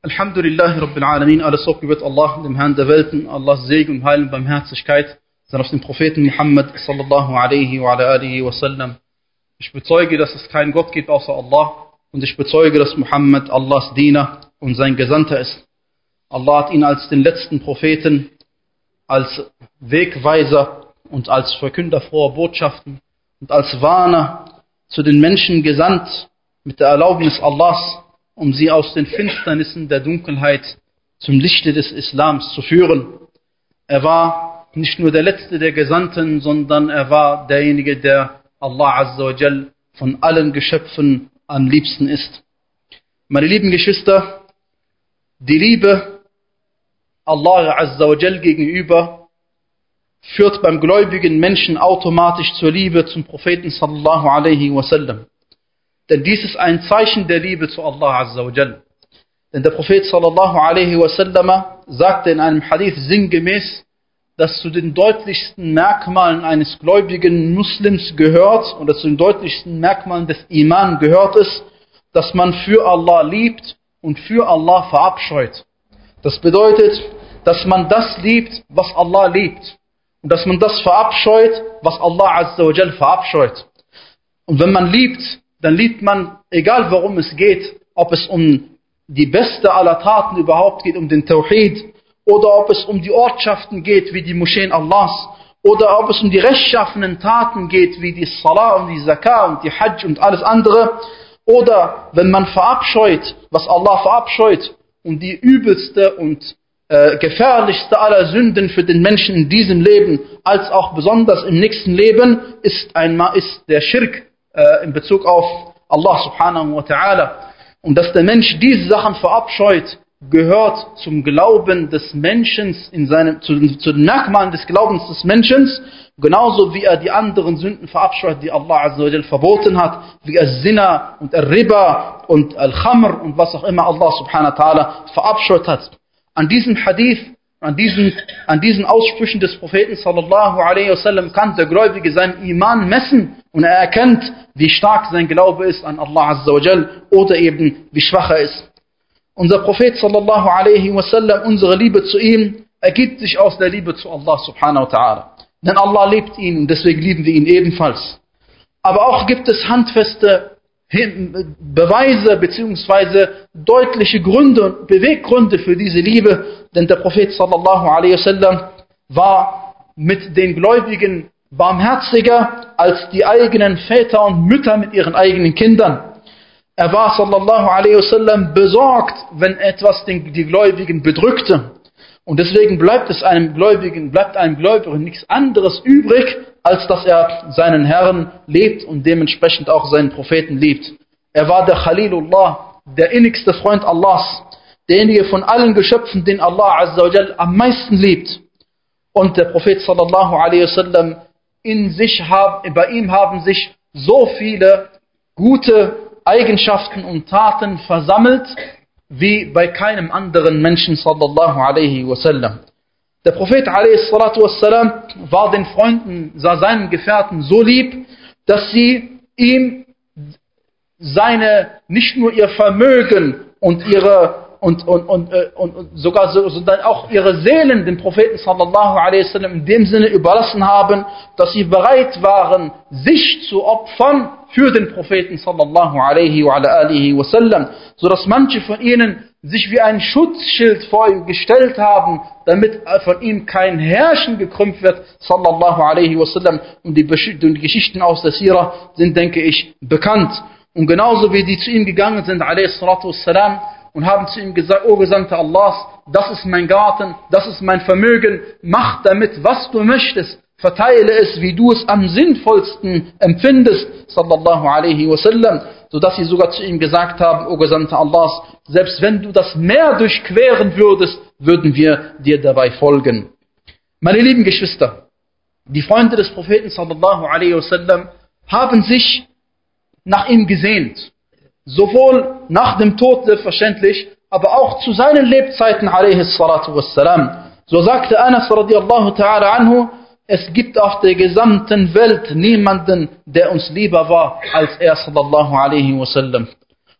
Alhamdulillahi Rabbil Alamin, alles Lob gebührt Allah, dem Herrn der Welten, Allahs Segen und Heil und Barmherzigkeit sind auf den Propheten Muhammad sallallahu alaihi wa ala alihi wa sallam. Ich bezeuge, dass es keinen Gott gibt außer Allah und ich bezeuge, dass Muhammad Allahs Diener und sein Gesandter ist. Allah hat ihn als den letzten Propheten, als Wegweiser und als Verkünder froher Botschaften und als Warner zu den Menschen gesandt mit der Erlaubnis Allahs, um sie aus den Finsternissen der Dunkelheit zum Lichte des Islams zu führen. Er war nicht nur der letzte der Gesandten, sondern er war derjenige, der Allah Azza wa Jal von allen Geschöpfen am liebsten ist. Meine lieben Geschwister, die Liebe Allah Azza wa Jal gegenüber führt beim gläubigen Menschen automatisch zur Liebe zum Propheten sallallahu alaihi wasallam. Denn dies ist ein Zeichen der Liebe zu Allah Azza wa Jal. Denn der Prophet sallallahu alaihi wasallam sagte in einem Hadith sinngemäß, dass zu den deutlichsten Merkmalen eines gläubigen Muslims gehört, oder zu den deutlichsten Merkmalen des Iman gehört es, dass man für Allah liebt und für Allah verabscheut. Das bedeutet, dass man das liebt, was Allah liebt. Und dass man das verabscheut, was Allah Azza wa Jal verabscheut. Und wenn man liebt, dann liebt man, egal worum es geht, ob es um die beste aller Taten überhaupt geht, um den Tawhid, oder ob es um die Ortschaften geht, wie die Moscheen Allahs, oder ob es um die rechtschaffenen Taten geht, wie die Salah und die Zakah und die Hajj und alles andere, oder wenn man verabscheut, was Allah verabscheut, und die übelste und gefährlichste aller Sünden für den Menschen in diesem Leben, als auch besonders im nächsten Leben, ist der Schirk in Bezug auf Allah subhanahu wa ta'ala. Und dass der Mensch diese Sachen verabscheut, gehört zum Glauben des Menschen, zu den Merkmalen des Glaubens des Menschen, genauso wie er die anderen Sünden verabscheut, die Allah Azza wa Jal verboten hat, wie Zina und Riba und Al-Khamr und was auch immer Allah subhanahu wa ta'ala verabscheut hat. An diesem Hadith, an diesen Aussprüchen des Propheten sallallahu alaihi wasallam kann der Gläubige seinen Iman messen und er erkennt, wie stark sein Glaube ist an Allah Azza wa Jal oder eben wie schwach er ist. Unser Prophet sallallahu alaihi wasallam, unsere Liebe zu ihm, ergibt sich aus der Liebe zu Allah subhanahu wa ta'ala. Denn Allah liebt ihn und deswegen lieben wir ihn ebenfalls. Aber auch gibt es handfeste Beweise bzw. deutliche Gründe, Beweggründe für diese Liebe, denn der Prophet sallallahu alaihi wasallam war mit den Gläubigen barmherziger als die eigenen Väter und Mütter mit ihren eigenen Kindern. Er war sallallahu alaihi wasallam besorgt, wenn etwas die Gläubigen bedrückte. Und deswegen bleibt einem Gläubigen nichts anderes übrig, als dass er seinen Herrn liebt und dementsprechend auch seinen Propheten liebt. Er war der Khalilullah, der innigste Freund Allahs, derjenige von allen Geschöpfen, den Allah Azza wa Jal am meisten liebt. Und der Prophet sallallahu alaihi wasallam, bei ihm haben sich so viele gute Eigenschaften und Taten versammelt, wie bei keinem anderen Menschen sallallahu alaihi wasallam. Der Prophet alaihi salatu wassalam war den Freunden, seinen Gefährten so lieb, dass sie ihm nicht nur ihr Vermögen und sondern auch ihre Seelen dem Propheten sallallahu alaihi wasallam in dem Sinne überlassen haben, dass sie bereit waren, sich zu opfern für den Propheten sallallahu alaihi wa ala alihi wasallam, so dass manche von ihnen sich wie ein Schutzschild vor ihm gestellt haben, damit von ihm kein Herrschen gekrümmt wird, sallallahu alaihi wasallam. Und die Geschichten aus der Sira sind, denke ich, bekannt. Und genauso wie die zu ihm gegangen sind, alaihi salatu wassalam, und haben zu ihm gesagt, O Gesandter Allahs, das ist mein Garten, das ist mein Vermögen, mach damit, was du möchtest, verteile es, wie du es am sinnvollsten empfindest, sallallahu alaihi wasallam, sodass sie sogar zu ihm gesagt haben, O Gesandter Allahs, selbst wenn du das Meer durchqueren würdest, würden wir dir dabei folgen. Meine lieben Geschwister, die Freunde des Propheten sallallahu alaihi wasallam haben sich nach ihm gesehnt. Sowohl nach dem Tod selbstverständlich, aber auch zu seinen Lebzeiten alaihi salatu wassalam. So sagte Anas radiallahu ta'ala anhu, es gibt auf der gesamten Welt niemanden, der uns lieber war als er sallallahu alaihi wasallam.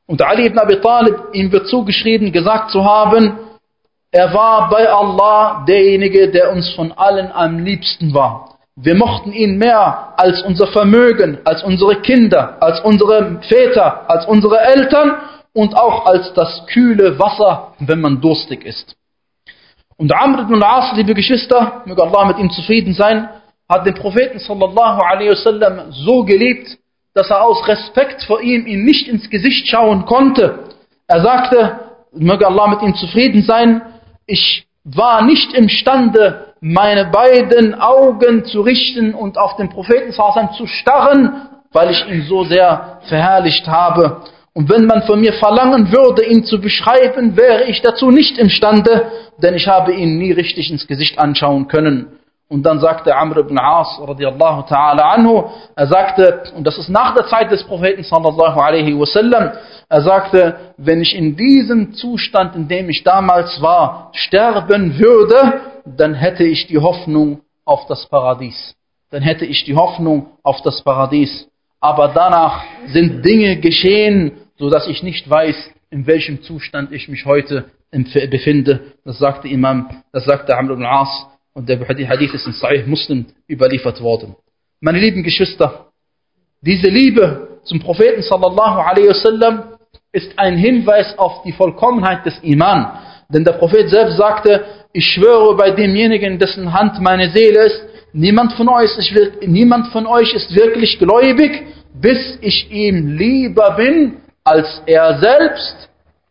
Und Ali ibn Abi Talib, ihm wird zugeschrieben, gesagt zu haben, er war bei Allah derjenige, der uns von allen am liebsten war. Wir mochten ihn mehr als unser Vermögen, als unsere Kinder, als unsere Väter, als unsere Eltern und auch als das kühle Wasser, wenn man durstig ist. Und Amr ibn al-As, liebe Geschwister, möge Allah mit ihm zufrieden sein, hat den Propheten sallallahu alaihi wasallam so geliebt, dass er aus Respekt vor ihm nicht ins Gesicht schauen konnte. Er sagte, möge Allah mit ihm zufrieden sein, ich war nicht imstande, meine beiden Augen zu richten und auf den Propheten sallallahu alaihi wasallam zu starren, weil ich ihn so sehr verherrlicht habe. Und wenn man von mir verlangen würde, ihn zu beschreiben, wäre ich dazu nicht imstande, denn ich habe ihn nie richtig ins Gesicht anschauen können. Und dann sagte Amr ibn As radiyallahu ta'ala anhu, er sagte, und das ist nach der Zeit des Propheten sallallahu alaihi wasallam, er sagte, wenn ich in diesem Zustand, in dem ich damals war, sterben würde, dann hätte ich die Hoffnung auf das Paradies. Dann hätte ich die Hoffnung auf das Paradies. Aber danach sind Dinge geschehen, so dass ich nicht weiß, in welchem Zustand ich mich heute befinde. Das sagte Amr ibn As. Und der Hadith ist in Sahih Muslim überliefert worden. Meine lieben Geschwister, diese Liebe zum Propheten sallallahu alaihi wasallam ist ein Hinweis auf die Vollkommenheit des Iman. Denn der Prophet selbst sagte, ich schwöre bei demjenigen, dessen Hand meine Seele ist, niemand von euch ist wirklich gläubig, bis ich ihm lieber bin als er selbst,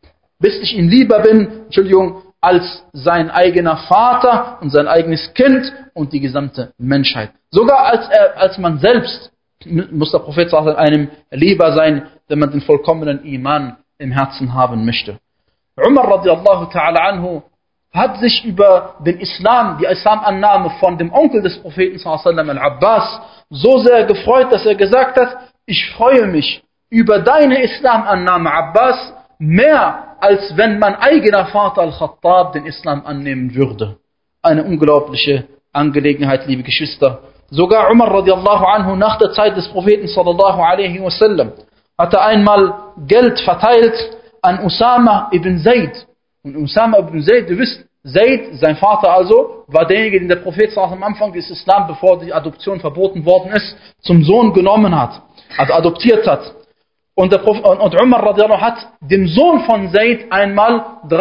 als sein eigener Vater und sein eigenes Kind und die gesamte Menschheit. Sogar als man selbst muss der Prophet einem lieber sein, wenn man den vollkommenen Iman im Herzen haben möchte. Umar radiallahu ta'ala anhu hat sich über den Islam, die Islamannahme von dem Onkel des Propheten sallallahu al-Abbas so sehr gefreut, dass er gesagt hat, ich freue mich über deine Islamannahme, Abbas, mehr als wenn mein eigener Vater Al-Khattab den Islam annehmen würde. Eine unglaubliche Angelegenheit, liebe Geschwister. Sogar Umar radiallahu anhu nach der Zeit des Propheten sallallahu alaihi wasallam hatte einmal Geld verteilt an Usama ibn Zayd. Und Usama ibn Zayd, du wisst, Zayd, sein Vater also, war derjenige, den der Prophet am Anfang des Islam, bevor die Adoption verboten worden ist, zum Sohn genommen hat, also adoptiert hat. Und Umar radiallahu hat dem Sohn von Zayd einmal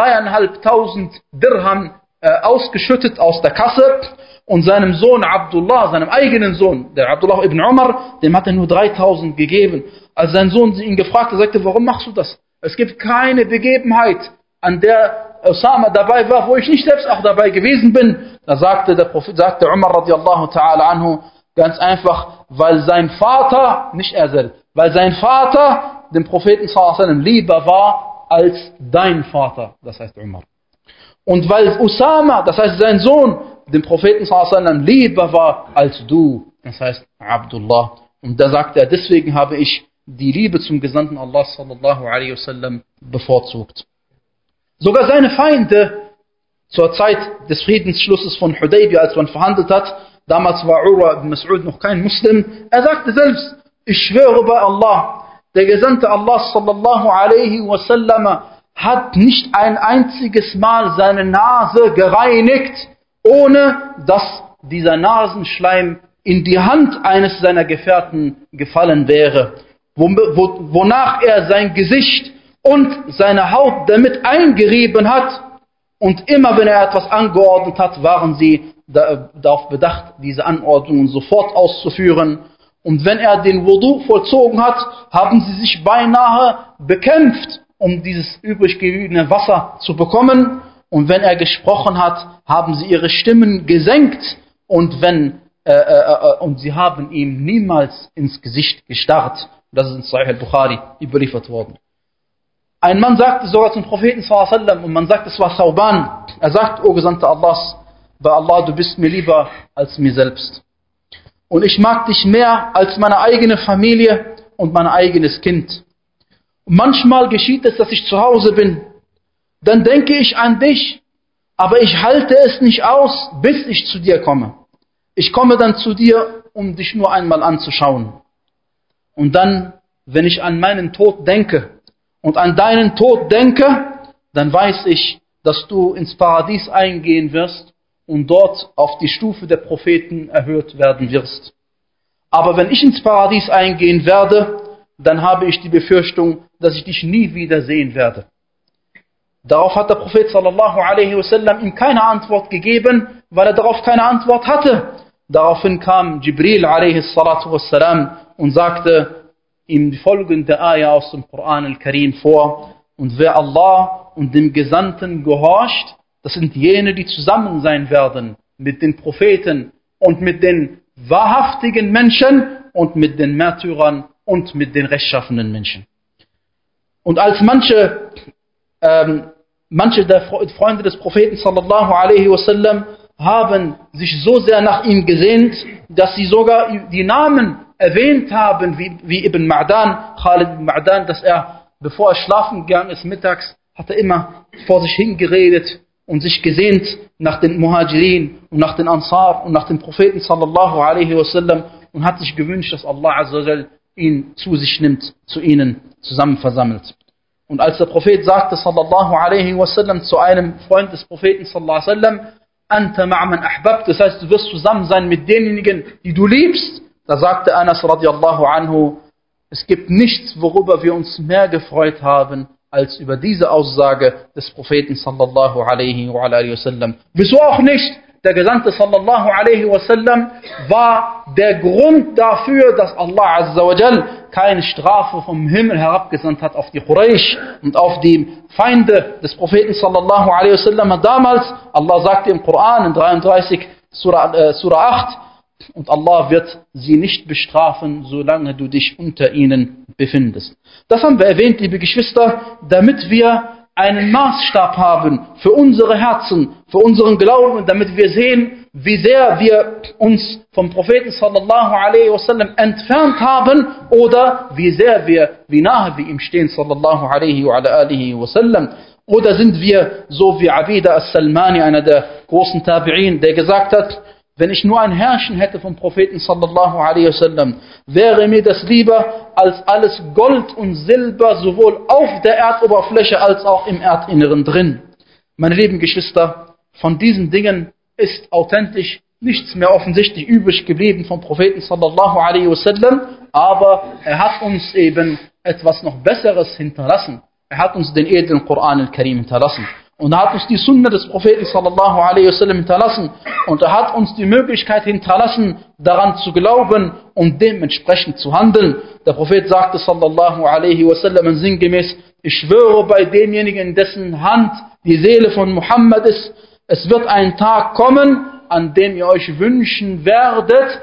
3.500 Dirham ausgeschüttet aus der Kasse und seinem Sohn Abdullah, seinem eigenen Sohn, der Abdullah ibn Umar, dem hat er nur 3.000 gegeben. Als sein Sohn ihn gefragt hat, sagte, warum machst du das? Es gibt keine Begebenheit, an der Usama dabei war, wo ich nicht selbst auch dabei gewesen bin. Da sagte Umar radiallahu ta'ala anhu, ganz einfach, weil sein Vater, nicht er selbst, weil sein Vater dem Propheten sallallahu alaihi wasallam lieber war als dein Vater, das heißt Umar. Und weil Usama, das heißt sein Sohn, dem Propheten sallallahu alaihi wasallam lieber war als du, das heißt Abdullah. Und da sagt er, deswegen habe ich die Liebe zum Gesandten Allah sallallahu alaihi wasallam bevorzugt. Sogar seine Feinde zur Zeit des Friedensschlusses von Hudaybiyah, als man verhandelt hat, damals war Urwa ibn Mas'ud noch kein Muslim, er sagte selbst, ich schwöre bei Allah, der Gesandte Allah sallallahu alaihi wasallam hat nicht ein einziges Mal seine Nase gereinigt, ohne dass dieser Nasenschleim in die Hand eines seiner Gefährten gefallen wäre, wonach er sein Gesicht und seine Haut damit eingerieben hat, und immer wenn er etwas angeordnet hat, waren sie darauf bedacht, diese Anordnungen sofort auszuführen. Und wenn er den Wudu vollzogen hat, haben sie sich beinahe bekämpft, um dieses übrig gebliebene Wasser zu bekommen. Und wenn er gesprochen hat, haben sie ihre Stimmen gesenkt und sie haben ihm niemals ins Gesicht gestarrt. Das ist in Sahih al-Bukhari überliefert worden. Ein Mann sagte sogar zum Propheten sallallahu alaihi wasallam, und man sagt, es war Thawban, er sagt, O Gesandter Allahs, bei Allah, du bist mir lieber als mir selbst. Und ich mag dich mehr als meine eigene Familie und mein eigenes Kind. Und manchmal geschieht es, dass ich zu Hause bin. Dann denke ich an dich, aber ich halte es nicht aus, bis ich zu dir komme. Ich komme dann zu dir, um dich nur einmal anzuschauen. Und dann, wenn ich an meinen Tod denke und an deinen Tod denke, dann weiß ich, dass du ins Paradies eingehen wirst und dort auf die Stufe der Propheten erhöht werden wirst. Aber wenn ich ins Paradies eingehen werde, dann habe ich die Befürchtung, dass ich dich nie wieder sehen werde. Darauf hat der Prophet sallallahu alaihi wasallam ihm keine Antwort gegeben, weil er darauf keine Antwort hatte. Daraufhin kam Jibril alaihi salatu wassalam und sagte ihm die folgende Ayah aus dem Koran al-Karim vor. Und wer Allah und dem Gesandten gehorcht, das sind jene, die zusammen sein werden mit den Propheten und mit den wahrhaftigen Menschen und mit den Märtyrern und mit den rechtschaffenen Menschen. Und als manche der Freunde des Propheten sallallahu alaihi wasallam haben sich so sehr nach ihm gesehnt, dass sie sogar die Namen erwähnt haben, wie Ibn Ma'dan, Khalid ibn Ma'dan, dass er, bevor er schlafen gegangen ist mittags, hat er immer vor sich hingeredet und sich gesehnt nach den Muhajirin und nach den Ansar und nach den Propheten sallallahu alaihi wasallam und hat sich gewünscht, dass Allah azza wa jal ihn zu sich nimmt, zu ihnen zusammen versammelt. Und als der Prophet sagte sallallahu alaihi wasallam zu einem Freund des Propheten sallallahu alaihi wasallam, Anta ma'man ahbab, das heißt, du wirst zusammen sein mit denjenigen, die du liebst, da sagte Anas radiallahu anhu, es gibt nichts, worüber wir uns mehr gefreut haben, als über diese Aussage des Propheten sallallahu alaihi wasallam. Wieso auch nicht? Der Gesandte sallallahu alaihi wasallam war der Grund dafür, dass Allah azza wa jal keine Strafe vom Himmel herabgesandt hat auf die Quraysh und auf die Feinde des Propheten sallallahu alaihi wasallam damals. Allah sagte im Koran in 33 Surah 8, und Allah wird sie nicht bestrafen, solange du dich unter ihnen befindest. Das haben wir erwähnt, liebe Geschwister, damit wir einen Maßstab haben für unsere Herzen, für unseren Glauben, damit wir sehen, wie sehr wir uns vom Propheten sallallahu alaihi wasallam entfernt haben oder wie nahe wir ihm stehen sallallahu alaihi wasallam. Oder sind wir so wie Abida as-Salmani, einer der großen Tabi'in, der gesagt hat, wenn ich nur ein Herrchen hätte vom Propheten sallallahu alaihi wasallam, wäre mir das lieber als alles Gold und Silber, sowohl auf der Erdoberfläche als auch im Erdinneren drin. Meine lieben Geschwister, von diesen Dingen ist authentisch nichts mehr offensichtlich übrig geblieben vom Propheten sallallahu alaihi wasallam, aber er hat uns eben etwas noch Besseres hinterlassen. Er hat uns den edlen Koran al-Karim hinterlassen. Und er hat uns die Sunna des Propheten sallallahu alaihi wasallam hinterlassen. Und er hat uns die Möglichkeit hinterlassen, daran zu glauben und dementsprechend zu handeln. Der Prophet sagte sallallahu alaihi wasallam sinngemäß, ich schwöre bei demjenigen, in dessen Hand die Seele von Muhammad ist, es wird ein Tag kommen, an dem ihr euch wünschen werdet,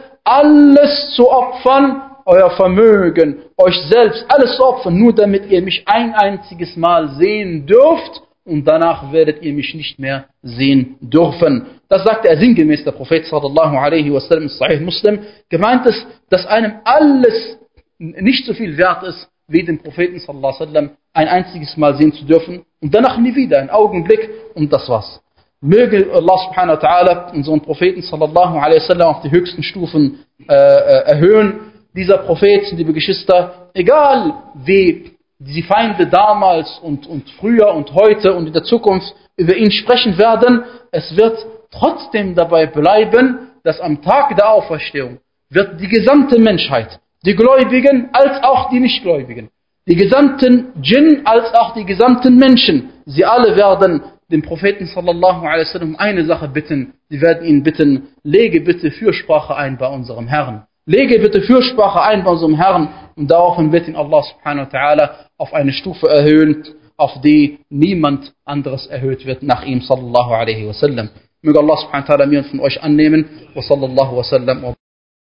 alles zu opfern, euer Vermögen, euch selbst, alles zu opfern, nur damit ihr mich ein einziges Mal sehen dürft. Und danach werdet ihr mich nicht mehr sehen dürfen. Das sagte er sinngemäß, der Prophet sallallahu alaihi wasallam, Sahih Muslim. Gemeint ist, dass einem alles nicht so viel wert ist, wie den Propheten sallallahu alaihi wasallam ein einziges Mal sehen zu dürfen und danach nie wieder, einen Augenblick und das war's. Möge Allah subhanahu wa ta'ala unseren Propheten sallallahu alaihi wasallam auf die höchsten Stufen erhöhen. Dieser Prophet, liebe Geschwister, egal wie die Feinde damals und früher und heute und in der Zukunft über ihn sprechen werden, es wird trotzdem dabei bleiben, dass am Tag der Auferstehung wird die gesamte Menschheit, die Gläubigen als auch die Nichtgläubigen, die gesamten Djinn als auch die gesamten Menschen, sie alle werden den Propheten sallallahu alaihi wasallam eine Sache bitten, sie werden ihn bitten, lege bitte Fürsprache ein bei unserem Herrn. Lege bitte Fürsprache ein bei unserem Herrn und daraufhin wird ihn Allah subhanahu wa ta'ala auf eine Stufe erhöhen, auf die niemand anderes erhöht wird nach ihm sallallahu alaihi wasallam. Möge Allah subhanahu wa ta'ala mir und von euch annehmen. Wa sallallahu wa sallam.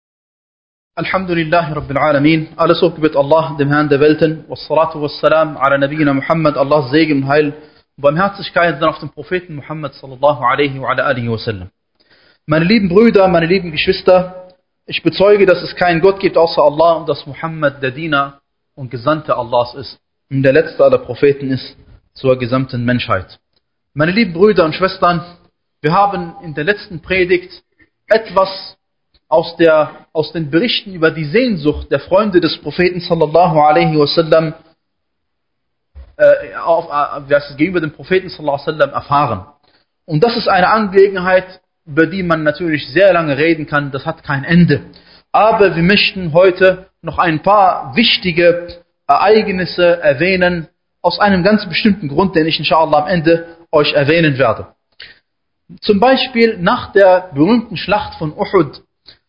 Alhamdulillahi Rabbil Alamin. Alles Lob gebührt Allah, dem Herrn der Welten. Wassalatu wassalam ala Nabiyyina Muhammad. Allahs Segen und Heil und Barmherzigkeit dann auf den Propheten Muhammad sallallahu alaihi wa alihi wasallam. Meine lieben Brüder, meine lieben Geschwister, ich bezeuge, dass es keinen Gott gibt außer Allah und dass Muhammad der Diener und Gesandte Allahs ist und der letzte aller Propheten ist zur gesamten Menschheit. Meine lieben Brüder und Schwestern, wir haben in der letzten Predigt etwas aus den Berichten über die Sehnsucht der Freunde des Propheten sallallahu alaihi wasallam gegenüber dem Propheten sallallahu alaihi wasallam erfahren. Und das ist eine Angelegenheit, über die man natürlich sehr lange reden kann, das hat kein Ende. Aber wir möchten heute noch ein paar wichtige Ereignisse erwähnen, aus einem ganz bestimmten Grund, den ich inshallah am Ende euch erwähnen werde. Zum Beispiel nach der berühmten Schlacht von Uhud,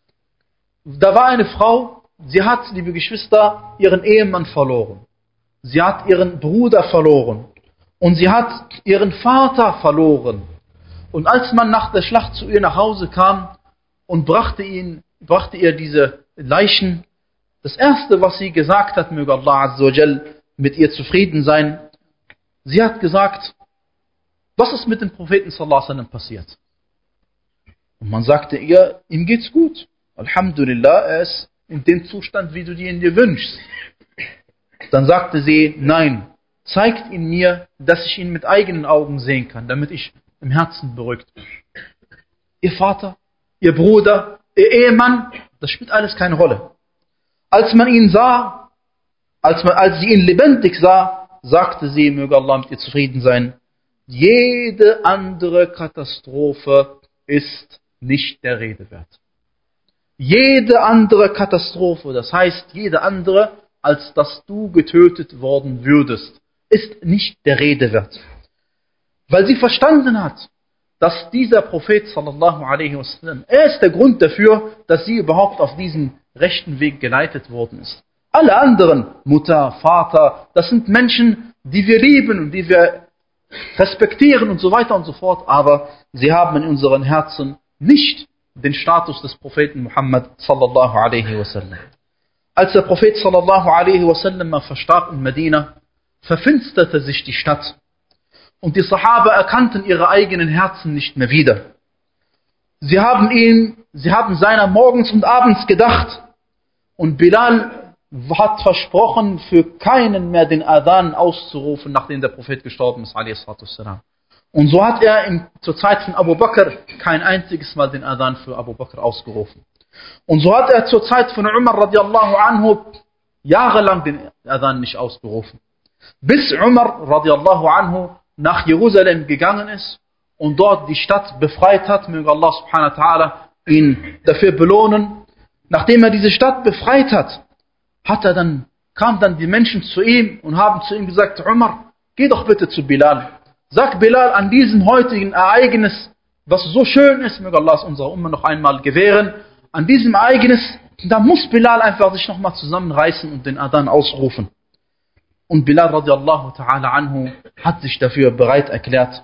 da war eine Frau, sie hat, liebe Geschwister, ihren Ehemann verloren. Sie hat ihren Bruder verloren. Und sie hat ihren Vater verloren. Und als man nach der Schlacht zu ihr nach Hause kam und brachte ihr diese Leichen, das erste, was sie gesagt hat, möge Allah Azza wa Jal mit ihr zufrieden sein, sie hat gesagt, was ist mit dem Propheten sallallahu alaihi wasallam passiert? Und man sagte ihr, ihm geht's gut. Alhamdulillah, er ist in dem Zustand, wie du ihn dir wünschst. Dann sagte sie, nein, zeigt ihn mir, dass ich ihn mit eigenen Augen sehen kann, damit ich im Herzen beruhigt bin. Ihr Vater, ihr Bruder, ihr Ehemann, das spielt alles keine Rolle. Als man ihn sah, als sie ihn lebendig sah, sagte sie, möge Allah mit ihr zufrieden sein, jede andere Katastrophe ist nicht der Rede wert. Jede andere Katastrophe, das heißt jede andere, als dass du getötet worden würdest, ist nicht der Rede wert. Weil sie verstanden hat, dass dieser Prophet sallallahu alaihi wasallam, er ist der Grund dafür, dass sie überhaupt auf diesen rechten Weg geleitet worden ist. Alle anderen, Mutter, Vater, das sind Menschen, die wir lieben und die wir respektieren und so weiter und so fort, aber sie haben in unseren Herzen nicht den Status des Propheten Muhammad sallallahu alaihi wasallam. Als der Prophet sallallahu alaihi wasallam verstarb in Medina, verfinsterte sich die Stadt. Und die Sahaba erkannten ihre eigenen Herzen nicht mehr wieder. Sie haben seiner morgens und abends gedacht. Und Bilal hat versprochen, für keinen mehr den Adhan auszurufen, nachdem der Prophet gestorben ist, a.s. Und so hat er zur Zeit von Abu Bakr kein einziges Mal den Adhan für Abu Bakr ausgerufen. Und so hat er zur Zeit von Umar radiallahu anhu jahrelang den Adhan nicht ausgerufen. Bis Umar radiallahu anhu nach Jerusalem gegangen ist und dort die Stadt befreit hat, möge Allah subhanahu wa ta'ala ihn dafür belohnen. Nachdem er diese Stadt befreit hat, kamen dann die Menschen zu ihm und haben zu ihm gesagt, Umar, geh doch bitte zu Bilal. Sag Bilal an diesem heutigen Ereignis, was so schön ist, möge Allah es unserer Umma noch einmal gewähren, an diesem Ereignis, da muss Bilal einfach sich nochmal zusammenreißen und den Adhan ausrufen. Und Bilal radiallahu ta'ala anhu hat sich dafür bereit erklärt.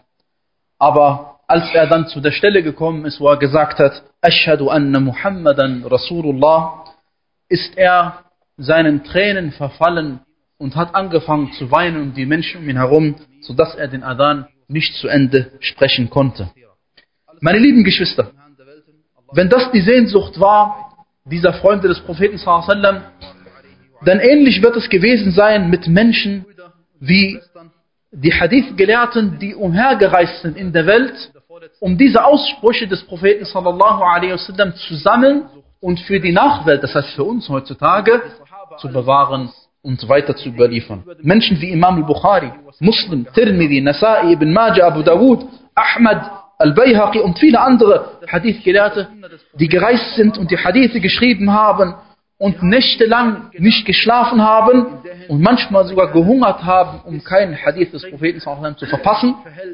Aber als er dann zu der Stelle gekommen ist, wo er gesagt hat, Ashhadu anna Muhammadan Rasulullah, ist er seinen Tränen verfallen und hat angefangen zu weinen und die Menschen um ihn herum, sodass er den Adhan nicht zu Ende sprechen konnte. Meine lieben Geschwister, wenn das die Sehnsucht war, dieser Freunde des Propheten sallallahu alaihi wasallam, dann ähnlich wird es gewesen sein mit Menschen wie die Hadith-Gelehrten, die umhergereist sind in der Welt, um diese Aussprüche des Propheten sallallahu alaihi wasallam zu sammeln und für die Nachwelt, das heißt für uns heutzutage, zu bewahren und weiter zu überliefern. Menschen wie Imam al-Bukhari, Muslim, Tirmidhi, Nasa'i, Ibn Majah, Abu Dawud, Ahmad, Al-Bayhaqi und viele andere Hadith-Gelehrte, die gereist sind und die Hadithe geschrieben haben und nächtelang nicht geschlafen haben und manchmal sogar gehungert haben, um keinen Hadith des Propheten zu verpassen.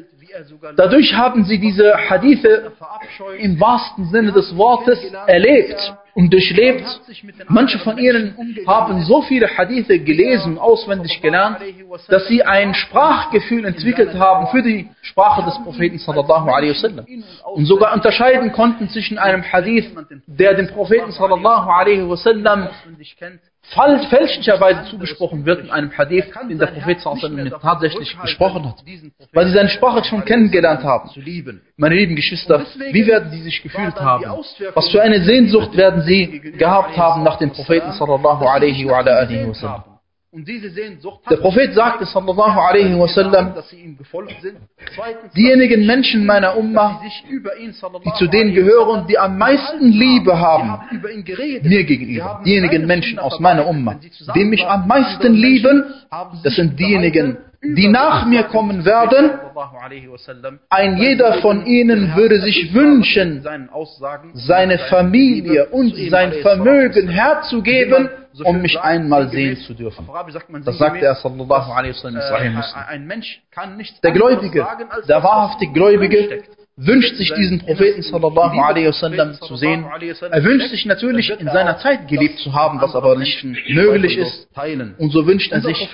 Dadurch haben sie diese Hadithe im wahrsten Sinne des Wortes erlebt und durchlebt. Manche von ihnen haben so viele Hadithe gelesen, auswendig gelernt, dass sie ein Sprachgefühl entwickelt haben für die Sprache des Propheten sallallahu alaihi wasallam und sogar unterscheiden konnten zwischen einem Hadith, der dem Propheten sallallahu alaihi wasallam fälschlicherweise zugesprochen wird, in einem Hadith, den der Prophet sallallahu alaihi wasallam tatsächlich gesprochen hat, weil sie seine Sprache schon kennengelernt haben. Meine lieben Geschwister, wie werden sie sich gefühlt haben? Was für eine Sehnsucht werden sie gehabt haben nach dem Propheten sallallahu alaihi wa ala alihi wasallam? Der Prophet sagte sallallahu alaihi wasallam, diejenigen Menschen meiner Umma, die zu denen gehören, die am meisten Liebe haben, mir gegenüber, diejenigen Menschen aus meiner Umma, die mich am meisten lieben, das sind diejenigen, die nach mir kommen werden, ein jeder von ihnen würde sich wünschen, seine Familie und sein Vermögen herzugeben, um mich einmal sehen zu dürfen. Das sagte er sallallahu alaihi wasallam in Sahih Muslim. Der Gläubige, der wahrhaftig Gläubige, wünscht sich diesen Propheten sallallahu alaihi wasallam zu sehen. Er wünscht sich natürlich in seiner Zeit gelebt zu haben, was aber nicht möglich ist. Und so wünscht er sich,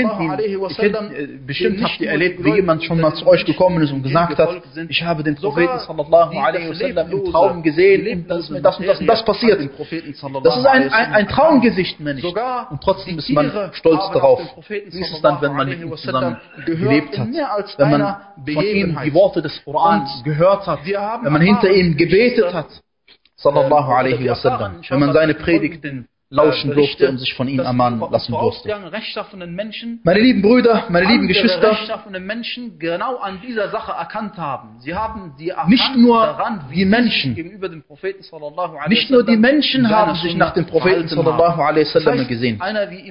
bestimmt habt ihr erlebt, wie jemand schon mal zu euch gekommen ist und gesagt hat, ich habe den Propheten sallallahu alaihi wasallam im Traum gesehen und dass mir das und das passiert. Das ist ein Traumgesicht, Mensch. Und trotzdem ist man stolz darauf. Wie ist es dann, wenn man mit ihm zusammen gelebt hat? Wenn man von ihm die Worte des Korans gehört hat, wenn man hinter ihm gebetet hat, sallallahu alaihi wasallam, wenn man seine Predigten lauschen durfte und sich von ihnen ermahnen lassen durfte. Meine lieben Brüder, meine lieben Geschwister, genau an dieser Sache erkannt haben. Sie haben nicht nur die Menschen, nicht nur die Menschen haben sich nach dem Propheten sallallahu alaihi wasallam gesehen.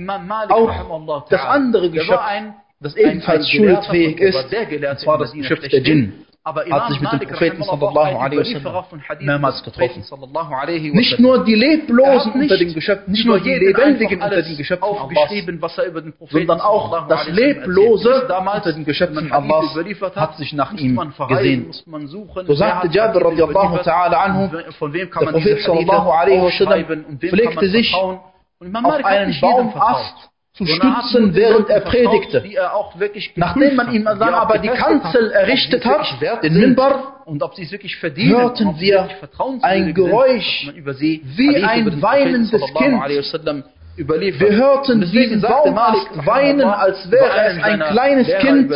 Auch das andere Geschöpf, das ebenfalls schuldfähig ist, und zwar das Geschöpf der Djinn, hat sich mit dem Propheten sallallahu alaihi wasallam mehrmals getroffen. Nicht nur die Leblosen unter den Geschöpfen, nicht nur die Lebendigen unter den Geschöpfen Allahs, sondern auch das Leblose unter den Geschöpfen Allahs hat sich nach ihm gesehen. So sagte Jabir radiallahu ta'ala anhu, der Prophet sallallahu alaihi wasallam pflegte sich auf einen Baumast zu stützen, während er predigte. Nachdem man ihm dann aber die Kanzel errichtet hat, den Minbar, hörten wir ein Geräusch wie ein weinendes Kind. Wir hörten diesen Baumast weinen, als wäre es ein kleines Kind.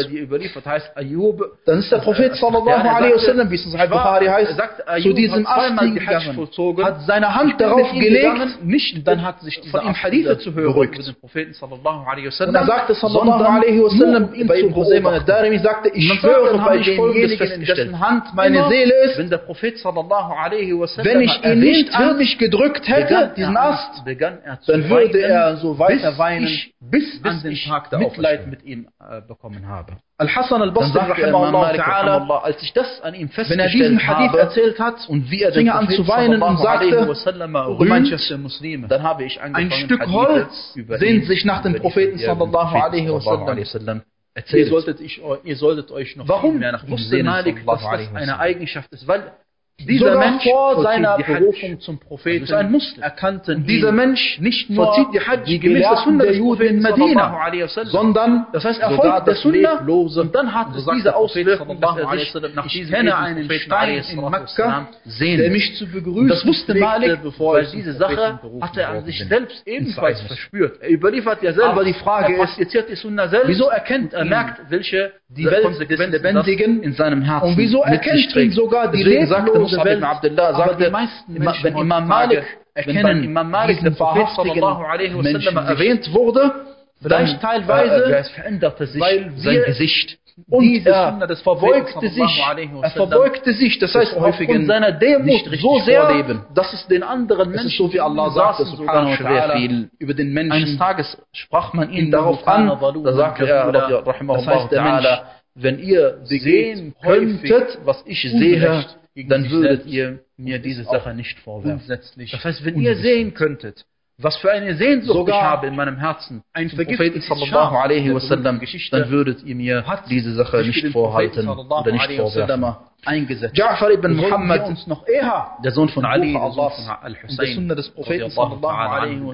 Dann ist der Prophet sallallahu alaihi wasallam, wie es in Sahih Bukhari heißt, zu diesem Ast hingegangen, hat seine Hand darauf gelegt, und dann hat sich dieser Ast beruhigt. Und er sagte sallallahu alaihi wasallam, bei Ibn Husayma al-Darimi sagte, ich schwöre bei demjenigen, in dessen Hand meine Seele ist, wenn ich ihn nicht an mich gedrückt hätte, diesen Ast, dann würde er so weiter weinen, bis an den Tag der Mitleid mit ihm bekommen habe. Al-Hasan al-Basri rahimahullah ta'ala, als ich das an ihm festgestellt habe, wenn er diesen Hadith erzählt hat und wie er fing an zu weinen und sagte, Gemeinschaft der Muslime, dann habe ich angefangen, ein Stück Holz sehnt sich nach dem Propheten sallallahu alaihi wasallam. Ihr solltet euch noch viel mehr nach ihm sehnen. Warum? Dass das eine Eigenschaft ist, weil dieser Mensch vor seiner Berufung zum Propheten erkannte dieser Mensch nicht nur die gemäß der Sunna der Juden in Medina, sondern das heißt, er folgt der Sunna und dann hat es diese Auswirkung, dass er sich, ich kenne einen Stein in Mekka, der mich zu begrüßen das wusste Malik, weil diese Sache hat er an sich selbst ebenfalls verspürt. Er überliefert ja selber, aber die Frage ist, die Sunna selbst, wieso erkennt er, merkt, welche die Welt des Lebendigen in seinem Herzen und wieso erkennt ihn sogar die leblose Welt, aber die meisten Menschen, wenn Imam Malik erkennen, der Prophet sallallahu alaihi wasallam erwähnt wurde, vielleicht teilweise veränderte sich sein Gesicht. Und er verbeugte sich, das heißt aufgrund seiner Demut so sehr, dass es den anderen Menschen, so wie Allah sagte, subhanahu wa ta'ala, über den Menschen, eines Tages sprach man ihn darauf an, da sagte er, das heißt der Mensch, wenn ihr sehen könntet, was ich sehe, dann würdet ihr mir diese Sache nicht vorwerfen. Das heißt, wenn ihr sehen könntet, was für eine Sehnsucht ich habe in meinem Herzen, ein Propheten sallallahu alaihi wasallam, dann würdet ihr mir diese Sache nicht vorhalten oder nicht vorwerfen. Eingesetzt. Ja'far ibn Muhammad, der Sohn von Ali, der Sohn von Al-Hussein, des Propheten sallallahu alaihi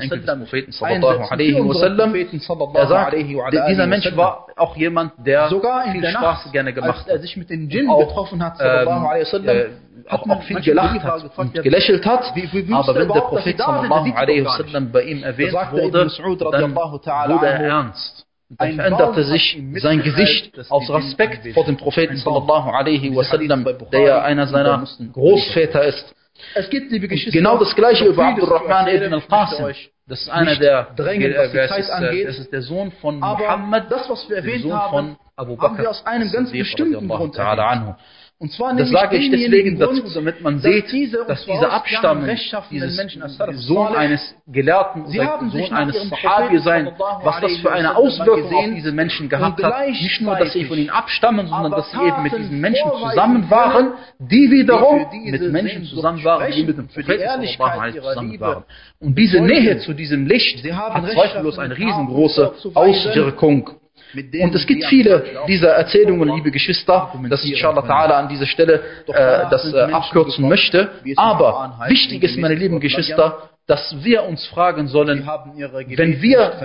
wasallam, er sagt, dieser Mensch war auch jemand, der sogar viel Spaß gerne gemacht hat. Als er sich mit den Djinn getroffen hat, sallallahu alaihi wasallam, auch viel gelacht hat und gelächelt hat, aber wenn der Prophet sallallahu alaihi wasallam bei ihm erwähnt wurde, dann wurde er ernst. Dann veränderte sich sein Gesicht aus Respekt vor dem Propheten sallallahu alaihi wasallam, der ja einer seiner Großväter ist. Es gibt die Geschichte genau das gleiche über Abdurrahman ibn al-Qasim. Das ist einer der Drängen, was die Zeit angeht. Das ist der Sohn von Muhammad, das, was wir erwähnt haben, Abu Bakr, haben wir aus einem ganz bestimmten Grund erwähnt. Und zwar Das sage ich deswegen dazu, Grund, damit man sieht, dass diese Abstammung, dieses Sohn eines Gelehrten oder Sohn eines Sahabi sein, was das für eine Auswirkung auf diese Menschen gehabt hat. Nicht nur, dass sie von ihnen abstammen, sondern dass sie eben mit diesen Menschen zusammen waren, die wiederum mit Menschen zusammen waren, die mit dem Propheten sallallahu alaihi zusammen waren. Und diese Nähe zu diesem Licht hat zweifellos eine riesengroße Auswirkung. Und es gibt viele dieser Erzählungen, liebe Geschwister, dass ich inshallah ta'ala an dieser Stelle das abkürzen möchte. Aber wichtig ist, meine lieben Geschwister, dass wir uns fragen sollen, wenn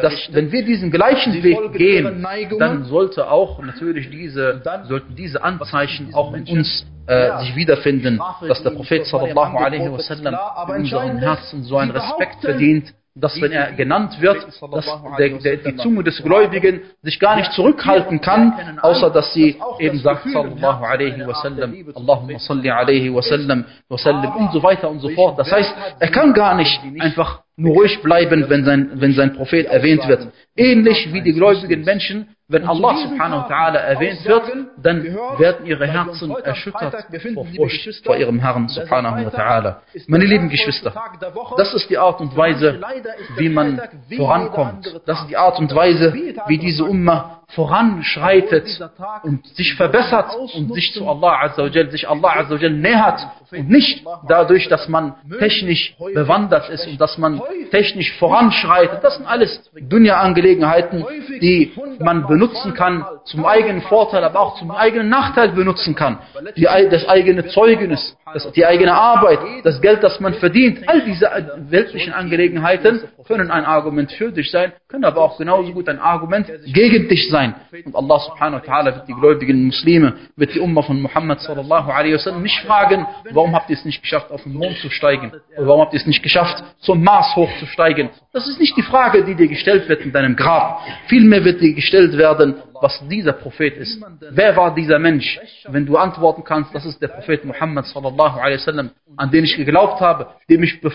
wir diesen gleichen Weg gehen, dann sollte auch natürlich sollten diese Anzeichen auch in uns sich wiederfinden, dass der Prophet sallallahu alaihi wasallam in unserem Herzen so einen Respekt verdient, dass wenn er genannt wird, dass die Zunge des Gläubigen sich gar nicht zurückhalten kann, außer dass sie eben sagt, sallallahu alaihi wasallam, Allahumma salli alaihi wasallam, und so weiter und so fort. Das heißt, er kann gar nicht einfach nur ruhig bleiben, wenn sein Prophet erwähnt wird. Ähnlich wie die gläubigen Menschen, wenn Allah subhanahu wa ta'ala erwähnt wird, dann werden ihre Herzen erschüttert vor Furcht vor ihrem Herrn subhanahu wa ta'ala. Meine lieben Geschwister, das ist die Art und Weise, wie man vorankommt. Das ist die Art und Weise, wie diese Umma voranschreitet und sich verbessert und sich zu Allah azza wa jal nähert und nicht dadurch, dass man technisch bewandert ist und dass man technisch voranschreitet. Das sind alles Dunya-Angelegenheiten, die man benutzen kann zum eigenen Vorteil, aber auch zum eigenen Nachteil benutzen kann. Das eigene Zeugnis, die eigene Arbeit, das Geld, das man verdient, all diese weltlichen Angelegenheiten können ein Argument für dich sein, können aber auch genauso gut ein Argument gegen dich sein. Und Allah subhanahu wa ta'ala wird die gläubigen Muslime, wird die Umma von Muhammad sallallahu alaihi wasallam nicht fragen, warum habt ihr es nicht geschafft, auf den Mond zu steigen? Oder warum habt ihr es nicht geschafft, zum Mars hochzusteigen? Das ist nicht die Frage, die dir gestellt wird in deinem Grab. Vielmehr wird dir gestellt werden, was dieser Prophet ist. Wer war dieser Mensch? Wenn du antworten kannst, das ist der Prophet Muhammad sallallahu alaihi wasallam, an den ich geglaubt habe, dem ich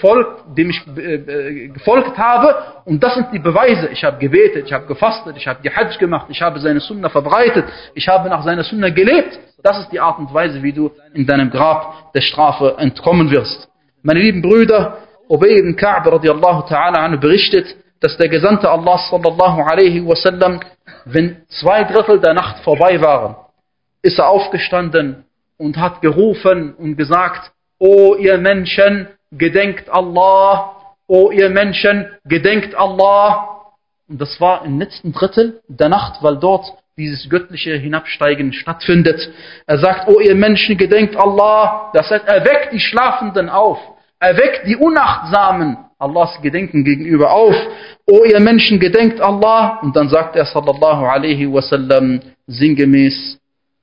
gefolgt habe, und das sind die Beweise. Ich habe gebetet, ich habe gefastet, ich habe die Hajj gemacht, ich habe seine Sunna verbreitet, ich habe nach seiner Sunna gelebt. Das ist die Art und Weise, wie du in deinem Grab der Strafe entkommen wirst. Meine lieben Brüder, Ubay ibn Ka'b radiallahu ta'ala anhu berichtet, dass der Gesandte Allah sallallahu alaihi wasallam, wenn 2/3 der Nacht vorbei waren, ist er aufgestanden und hat gerufen und gesagt: O ihr Menschen, gedenkt Allah! O ihr Menschen, gedenkt Allah! Und das war im letzten Drittel der Nacht, weil dort dieses göttliche Hinabsteigen stattfindet. Er sagt: O ihr Menschen, gedenkt Allah! Das heißt, erweckt die Schlafenden auf. Erweckt die Unachtsamen Allahs Gedenken gegenüber auf. O ihr Menschen, gedenkt Allah! Und dann sagt er sallallahu alaihi wasallam sinngemäß,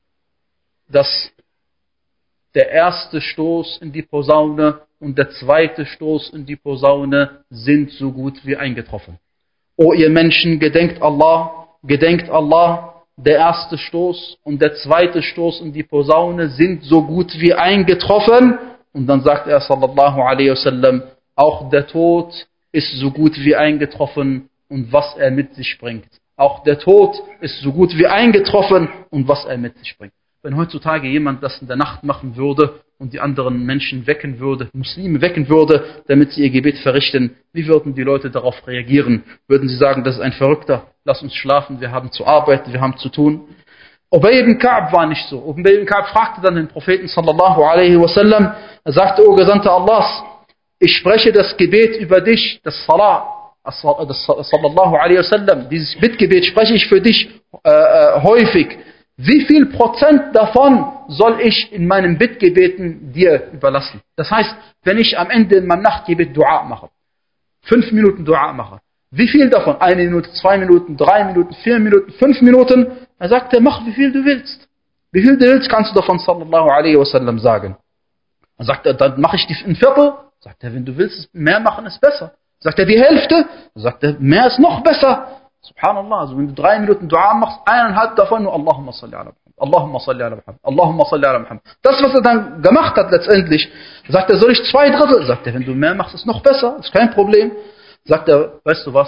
dass der erste Stoß in die Posaune und der zweite Stoß in die Posaune sind so gut wie eingetroffen. O ihr Menschen, gedenkt Allah! Gedenkt Allah! Der erste Stoß und der zweite Stoß in die Posaune sind so gut wie eingetroffen. Und dann sagt er sallallahu alaihi wasallam, auch der Tod ist so gut wie eingetroffen und was er mit sich bringt. Auch der Tod ist so gut wie eingetroffen und was er mit sich bringt. Wenn heutzutage jemand das in der Nacht machen würde und die anderen Menschen wecken würde, Muslime wecken würde, damit sie ihr Gebet verrichten, wie würden die Leute darauf reagieren? Würden sie sagen, das ist ein Verrückter, lass uns schlafen, wir haben zu arbeiten, wir haben zu tun? Ubay ibn Ka'b war nicht so. Ubay ibn Ka'b fragte dann den Propheten sallallahu alaihi wasallam, er sagte: O Gesandter Allahs, ich spreche das Gebet über dich, das Salah, sallallahu alaihi wasallam, dieses Bittgebet spreche ich für dich häufig. Wie viel Prozent davon soll ich in meinen Bittgebeten dir überlassen? Das heißt, wenn ich am Ende in meinem Nachtgebet Dua mache, 5 Minuten Dua mache, wie viel davon? 1 Minute, 2 Minuten, 3 Minuten, 4 Minuten, 5 Minuten? Er sagte, mach wie viel du willst. Wie viel du willst, kannst du davon sallallahu alaihi wasallam sagen. Dann sagt er, dann mache ich ein Viertel. Sagt er, wenn du willst, mehr machen ist besser. Sagt er, die Hälfte. Sagt er, mehr ist noch besser. Subhanallah, also wenn du 3 Minuten Dua machst, 1,5 davon nur Allahumma salli ala Muhammad, Allahumma salli ala Muhammad, Allahumma salli ala Muhammad. Das, was er dann gemacht hat letztendlich, sagt er, soll ich 2/3? Sagt er, wenn du mehr machst, ist noch besser, ist kein Problem. Sagt er, weißt du was,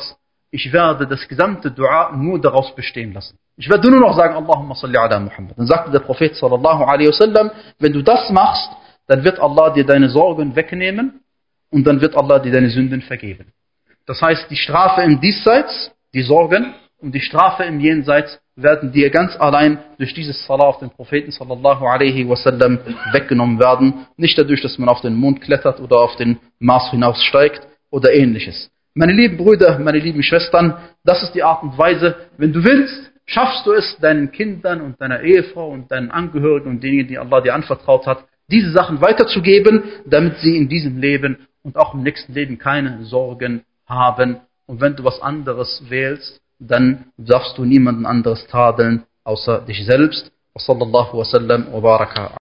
ich werde das gesamte Dua nur daraus bestehen lassen. Ich werde nur noch sagen, Allahumma salli ala Muhammad. Dann sagte der Prophet sallallahu alaihi wasallam, wenn du das machst, dann wird Allah dir deine Sorgen wegnehmen und dann wird Allah dir deine Sünden vergeben. Das heißt, die Strafe im Diesseits, die Sorgen und die Strafe im Jenseits werden dir ganz allein durch dieses Salah auf den Propheten sallallahu alaihi wasallam weggenommen werden. Nicht dadurch, dass man auf den Mond klettert oder auf den Mars hinaussteigt oder ähnliches. Meine lieben Brüder, meine lieben Schwestern, das ist die Art und Weise, wenn du willst, schaffst du es, deinen Kindern und deiner Ehefrau und deinen Angehörigen und denen, die Allah dir anvertraut hat, diese Sachen weiterzugeben, damit sie in diesem Leben und auch im nächsten Leben keine Sorgen haben. Und wenn du was anderes wählst, dann darfst du niemanden anderes tadeln, außer dich selbst. Wa sallallahu wa sallam wa baraka.